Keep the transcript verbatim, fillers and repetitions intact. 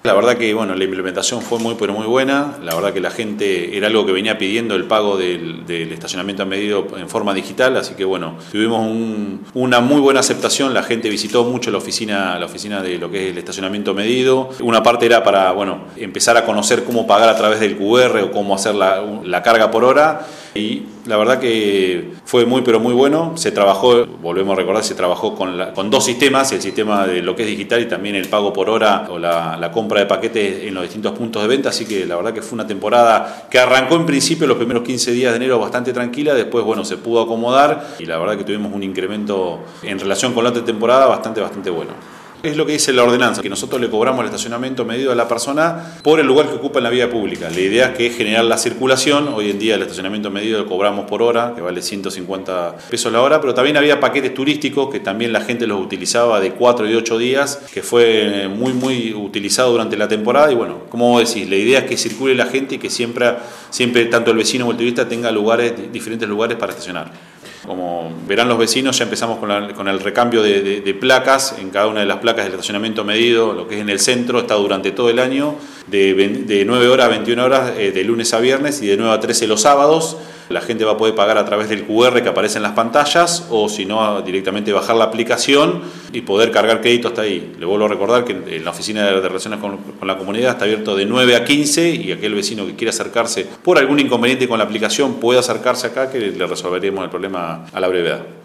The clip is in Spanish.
La verdad que bueno, la implementación fue muy pero muy buena, la verdad que la gente era algo que venía pidiendo el pago del, del estacionamiento a medido en forma digital, así que bueno, tuvimos un, una muy buena aceptación, la gente visitó mucho la oficina, la oficina de lo que es el estacionamiento medido. Una parte era para bueno, empezar a conocer cómo pagar a través del Q R o cómo hacer la, la carga por hora, y la verdad que fue muy pero muy bueno. Se trabajó, volvemos a recordar, se trabajó con, la, con dos sistemas, el sistema de lo que es digital y también el pago por hora o la, la compra de paquetes en los distintos puntos de venta, así que la verdad que fue una temporada que arrancó en principio los primeros quince días de enero bastante tranquila, después bueno, se pudo acomodar y la verdad que tuvimos un incremento en relación con la otra temporada bastante bastante bueno. Es lo que dice la ordenanza, que nosotros le cobramos el estacionamiento medido a la persona por el lugar que ocupa en la vía pública. La idea es que es generar la circulación. Hoy en día el estacionamiento medido lo cobramos por hora, que vale ciento cincuenta pesos la hora, pero también había paquetes turísticos que también la gente los utilizaba de cuatro y ocho días, que fue muy muy utilizado durante la temporada. Y bueno, como vos decís, la idea es que circule la gente y que siempre, siempre tanto el vecino como el turista tenga lugares, diferentes lugares para estacionar. Como verán los vecinos, ya empezamos con, la, con el recambio de, de, de placas. En cada una de las placas del estacionamiento medido, lo que es en el centro, está durante todo el año, de, de nueve horas a veintiuna horas, eh, de lunes a viernes, y de nueve a trece los sábados. La gente va a poder pagar a través del Q R que aparece en las pantallas, o si no, directamente bajar la aplicación y poder cargar crédito hasta ahí. Le vuelvo a recordar que en la oficina de relaciones con, con la comunidad está abierto de nueve a quince, y aquel vecino que quiera acercarse por algún inconveniente con la aplicación puede acercarse acá, que le resolveremos el problema a la brevedad.